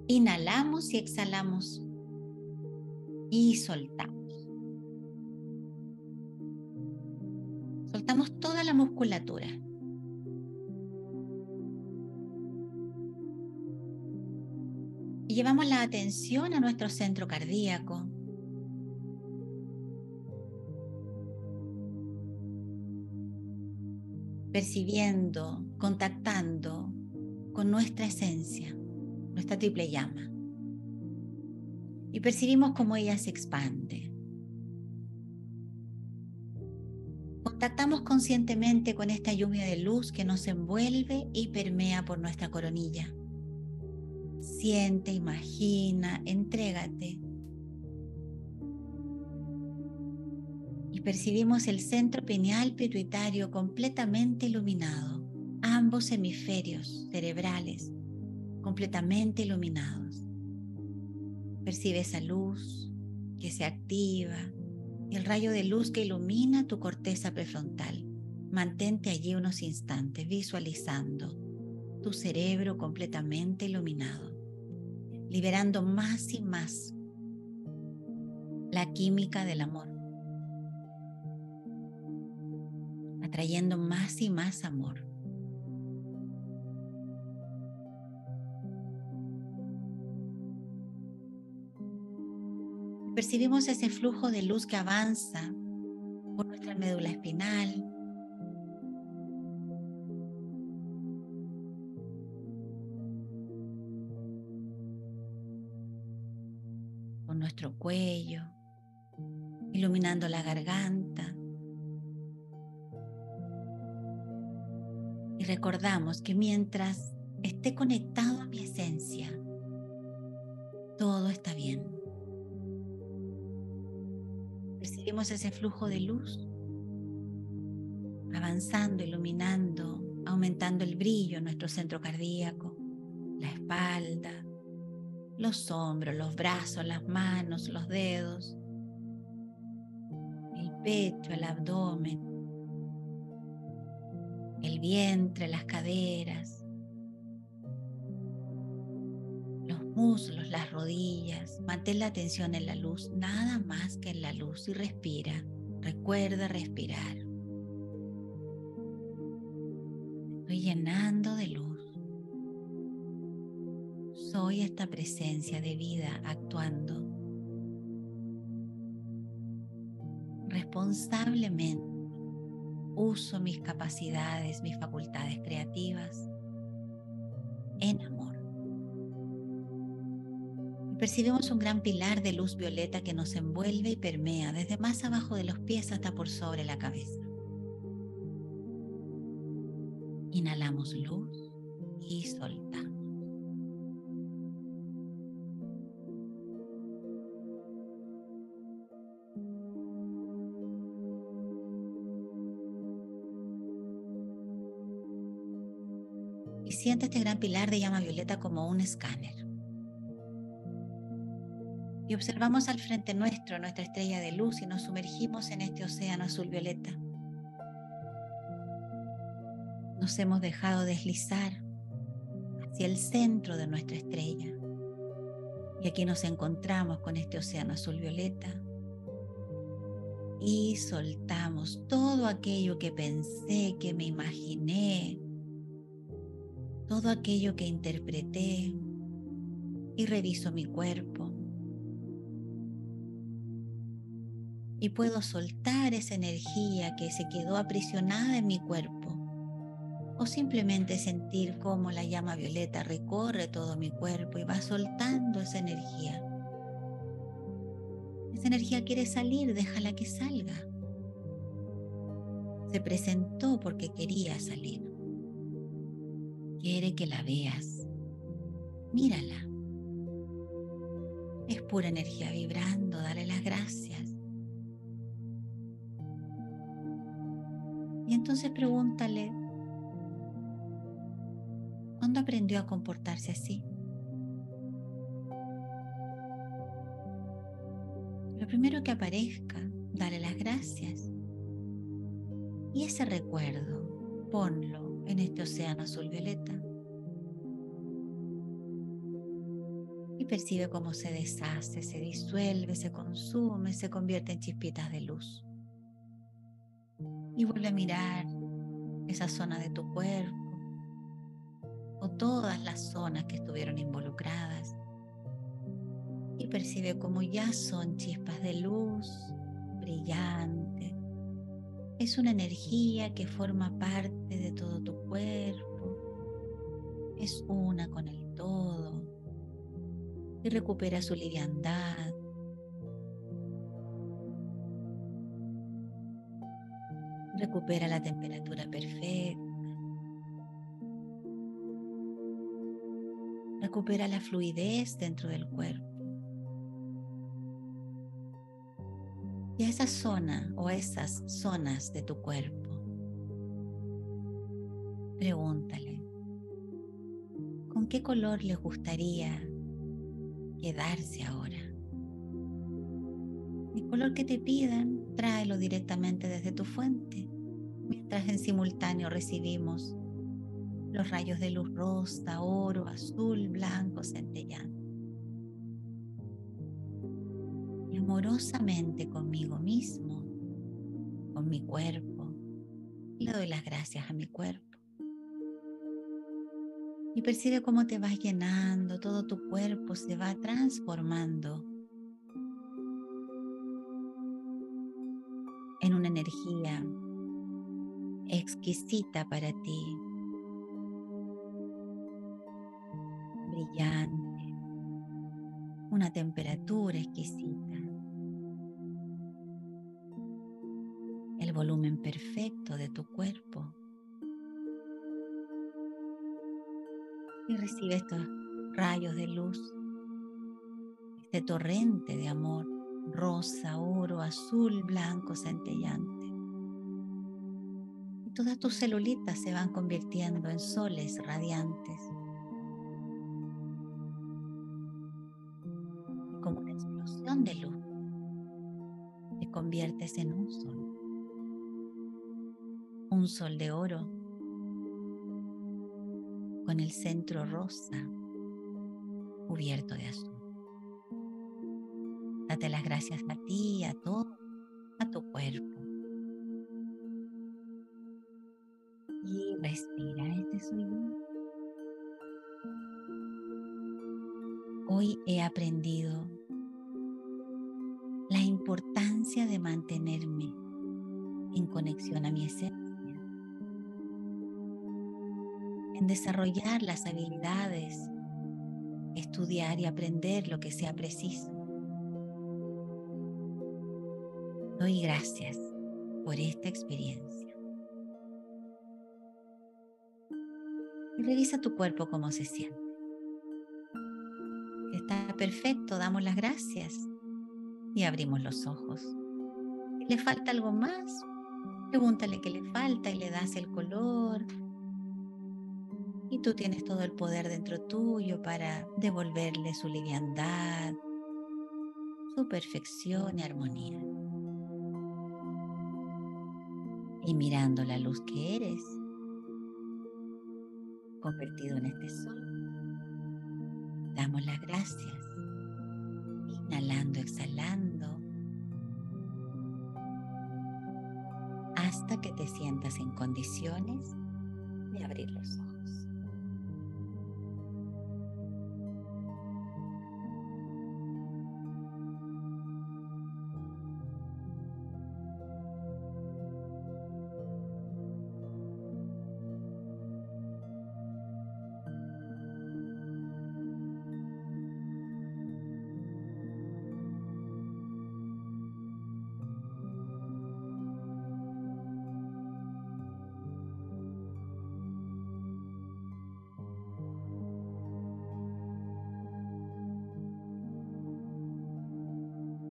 Inhalamos y exhalamos. Y soltamos. Soltamos toda la musculatura. Y llevamos la atención a nuestro centro cardíaco. Percibiendo, contactando con nuestra esencia, nuestra triple llama. Y percibimos cómo ella se expande. Contactamos conscientemente con esta lluvia de luz que nos envuelve y permea por nuestra coronilla. Siente, imagina, entrégate. Y percibimos el centro pineal pituitario completamente iluminado. Ambos hemisferios cerebrales completamente iluminados. Percibe esa luz que se activa y el rayo de luz que ilumina tu corteza prefrontal. Mantente allí unos instantes visualizando tu cerebro completamente iluminado, liberando más y más la química del amor, atrayendo más y más amor. Percibimos ese flujo de luz que avanza por nuestra médula espinal, por nuestro cuello, iluminando la garganta. Y recordamos que mientras esté conectado a mi esencia, todo está bien. Percibimos ese flujo de luz avanzando, iluminando, aumentando el brillo en nuestro centro cardíaco, la espalda, los hombros, los brazos, las manos, los dedos, el pecho, el abdomen, el vientre, las caderas, los muslos, las rodillas. Mantén la atención en la luz, nada más que en la luz, y respira. Recuerda respirar. Estoy llenando de luz. Soy esta presencia de vida actuando responsablemente. Uso mis capacidades, mis facultades creativas en amor. Y percibimos un gran pilar de luz violeta que nos envuelve y permea desde más abajo de los pies hasta por sobre la cabeza. Inhalamos luz y soltamos. Y siente este gran pilar de llama violeta como un escáner. Y observamos al frente nuestro nuestra estrella de luz y nos sumergimos en este océano azul violeta. Nos hemos dejado deslizar hacia el centro de nuestra estrella. Y aquí nos encontramos con este océano azul violeta. Y soltamos todo aquello que pensé, que me imaginé, todo aquello que interpreté, y reviso mi cuerpo. Y puedo soltar esa energía que se quedó aprisionada en mi cuerpo, o simplemente sentir cómo la llama violeta recorre todo mi cuerpo y va soltando esa energía. Esa energía quiere salir, déjala que salga. Se presentó porque quería salir. Quiere que la veas. Mírala. Es pura energía vibrando, dale las gracias. Y entonces pregúntale, ¿cuándo aprendió a comportarse así? Lo primero que aparezca, dale las gracias. Y ese recuerdo, ponlo en este océano azul violeta. y percibe cómo se deshace, se disuelve, se consume, se convierte en chispitas de luz. Y vuelve a mirar esa zona de tu cuerpo o todas las zonas que estuvieron involucradas y percibe cómo ya son chispas de luz brillante. Es una energía que forma parte de todo tu cuerpo, es una con el todo y recupera su liviandad. Recupera la temperatura perfecta. Recupera la fluidez dentro del cuerpo. Y a esa zona o a esas zonas de tu cuerpo, pregúntale, ¿con qué color les gustaría quedarse ahora? El color que te pidan, tráelo directamente desde tu fuente, mientras en simultáneo recibimos los rayos de luz rosa, oro, azul, blanco, centellante. Y amorosamente conmigo mismo, con mi cuerpo, le doy las gracias a mi cuerpo. Y percibe cómo te vas llenando, todo tu cuerpo se va transformando en una energía exquisita para ti, brillante, una temperatura exquisita, el volumen perfecto de tu cuerpo. Y recibe estos rayos de luz, este torrente de amor, rosa, oro, azul, blanco, centellante. Y todas tus celulitas se van convirtiendo en soles radiantes. Y como una explosión de luz, te conviertes en un sol de oro, con el centro rosa cubierto de azul. Date las gracias a ti, a todo, a tu cuerpo. Y respira, este soy yo. Hoy he aprendido la importancia de mantenerme en conexión a mi esencia, en desarrollar las habilidades, estudiar y aprender lo que sea preciso. Doy gracias por esta experiencia. Y revisa tu cuerpo cómo se siente. Si está perfecto, damos las gracias y abrimos los ojos. Si le falta algo más, pregúntale qué le falta y le das el color. Y tú tienes todo el poder dentro tuyo para devolverle su liviandad, su perfección y armonía. Y mirando la luz que eres, convertido en este sol, damos las gracias, inhalando, exhalando, hasta que te sientas en condiciones de abrir los ojos.